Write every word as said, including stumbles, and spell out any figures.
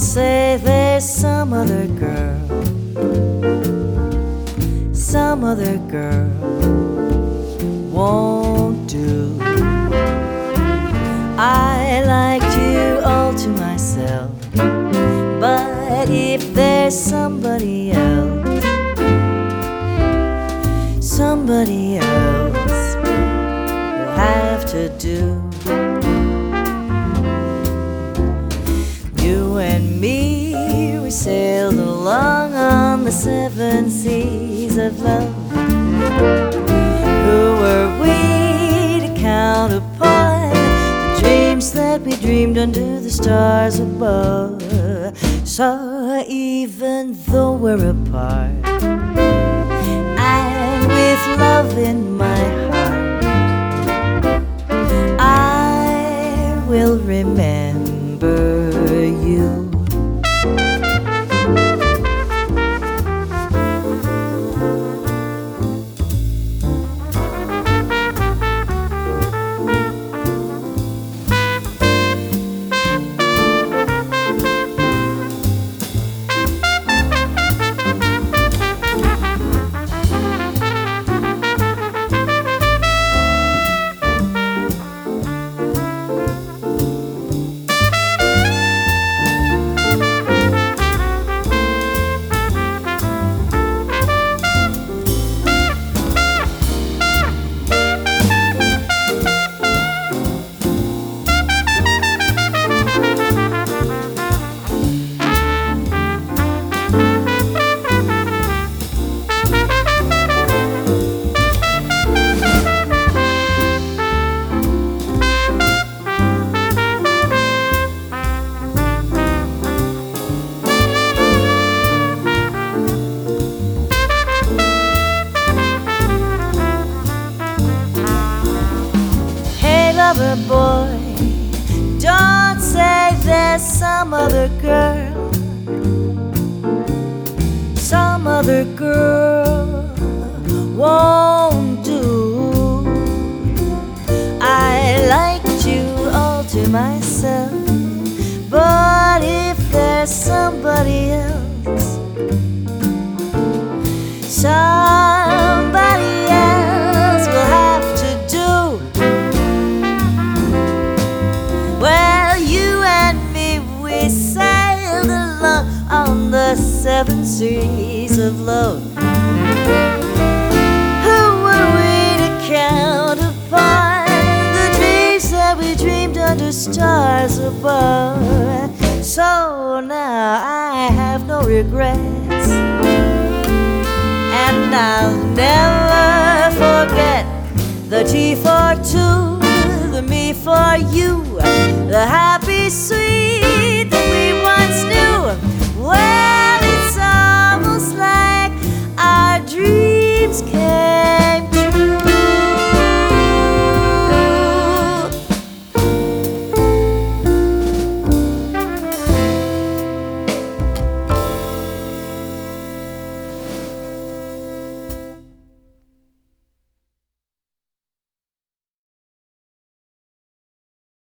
say there's some other girl, some other girl won't do. I liked you all to myself, but if there's somebody else, somebody else will have to do. You and me, we sailed along on the seven seas of love. Who were we to count upon the dreams that we dreamed under the stars above? So even though we're apart, and with love in my heart, I will remember you. Lover boy, don't say there's some other girl, some other girl won't do. I liked you all to myself, but if there's somebody else, somebody else will have to do. Well, you and me, we sailed along on the seven seas of love. Who were we to count upon the dreams that we dreamed under stars above? So now I have no regrets, and I'll never forget the T for two, the me for you, the happy soon.